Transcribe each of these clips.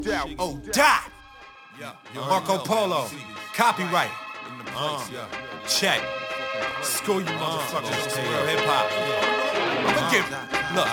Oh, dot. Marco Polo. Copyright. Check. School you motherfuckers. Real hip hop. Look.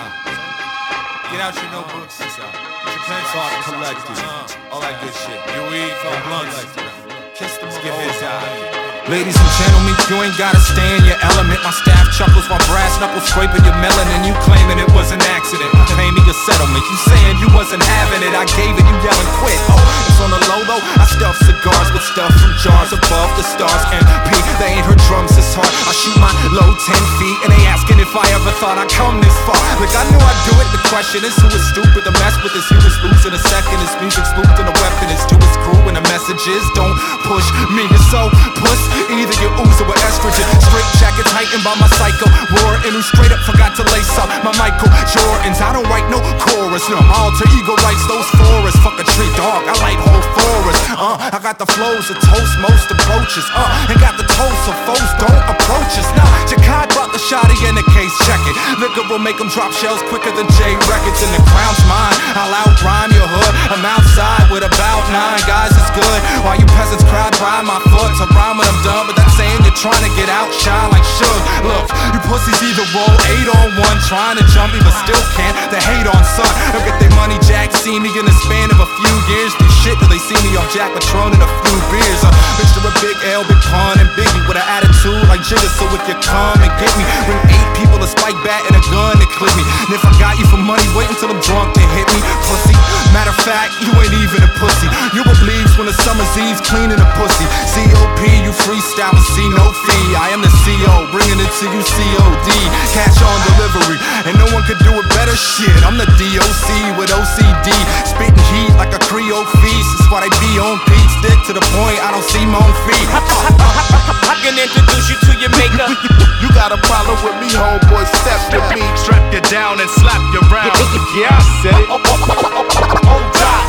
Get out your notebooks. Get your pencil. Collective. All that good shit. You eat from blunts. Kiss them. Give his eye. Ladies and gentlemen, you ain't gotta stay in your element. My staff chuckles while brass knuckles scraping your melanin. You claiming it was an accident, pay me a settlement. You saying you wasn't having it, I gave it, you yelling quit. Oh, it's on the low though, I stuff cigars with stuff from jars above the stars. MP, they ain't heard drums this hard. I shoot my low 10 feet and they asking if I ever thought I'd come this far. Like I knew I'd do it, the question is who is stupid to mess with this. He was losing a second, his music's looped and a weapon is to his crew. And the message is don't push me, you're so puss. Either you ooze or estrogen. Straight jacket tightened by my psycho roar. And who straight up forgot to lace up my Michael Jordans. I don't write no chorus, no, my alter ego writes those forests. Fuck a tree dog, I like whole forest. I got the flows that toast most approaches. And got the toast so foes don't approach us. Nah, Jackai brought the shotty in the case, check it. Liquor will make them drop shells quicker than J Records. And the crown's mine, I'll outrhyme your hood. I'm outside with about 9 guys, it's good. While you peasants crowd by my foot to rhyme when I'm done. But that's saying you're trying to get out, shine like Suge. Look, you pussies either roll 8 on 1, trying to jump me but still can't. They hate on son. They'll get their money jack, see me in the span of a few years. Do shit till they see me off Jack Patron and a few beers. Mixture of Big L, Big Pun, and Biggie with an attitude like Jigga. So if you come and get me, bring 8 people, a spike bat, and a gun to clip me. And if I got you for money, wait until I'm drunk to hit me, pussy. Matter of fact, you ain't even a pussy. You believes when the summer's Eve's cleaning a pussy. COP, you freestyle and see no fee. I am the CO, bringing it to you COD. Cash on delivery, and no one could do it better. Shit, I'm the DOC with OCD. Spitting heat like a Creole feast. That's why they be on Pete. Stick to the point, I don't see my own feet. I can introduce you to your maker. You got a problem with me, homeboy, step to me. Strap you down and slap you round. Yeah, I said it. Oh, God.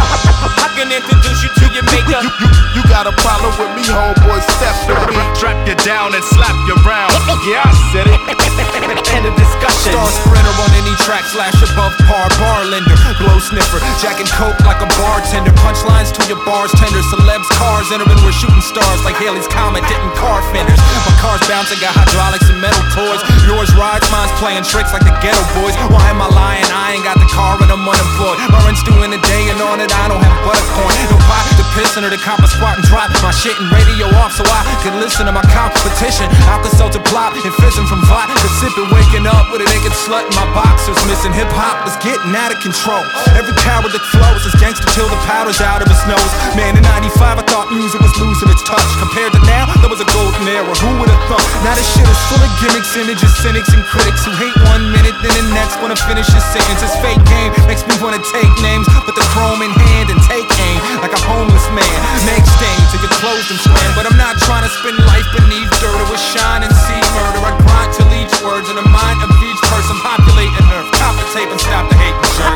I can introduce you to your maker. You got a problem with me, homeboy, step to me. Strap you down and slap you round. Yeah, I said it. End of discussion. Star sprinter on any track, slash above par, bar lender, glow sniffer, jacking coke like a bartender, punchlines to your bars tender, celebs cars entering, we're shooting stars like Haley's Comet, hitting car fenders. My car's bouncing, got hydraulics and metal toys. Yours rides, mine's playing tricks like the Ghetto Boys. Why am I lying? I ain't got the car and I'm unemployed. My rent's due in a day and on it I don't have but a coin. No pot to pissin' or to cop a squat and drop my shit and radio off so I can listen to my competition. Alka-Seltzer plop and fizzing from vodka, sipping, waking up with a naked slut in my boxers. Missing hip-hop is getting out of control. Every coward that flows is gangster till the powder's out of his nose. Man, in 95 I thought music was losing its touch. Compared to now, there was a golden era, who would've thought? Now this shit is full of gimmicks, images, cynics and critics who hate 1 minute, then the next wanna finish his sentence. This fake game makes me wanna take names, put the chrome in hand and take aim like a homeless man. Make stains if your clothes them slam. But I'm not trying to spend life beneath dirt or with shine and see murder. I grind till each word's in the mind of each person. Populate and nerve, cop the tape and stop the hate and jerk.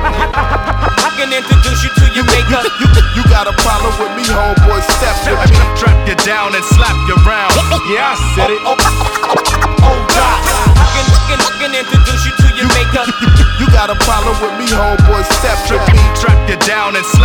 I can introduce you to your maker. You got a problem with me, homeboy, step to me. Strap you down and slap you round. Yeah, I said it. Oh, God. I can introduce you to your maker. You got a problem with me, homeboy, step to me. Strap you down and slap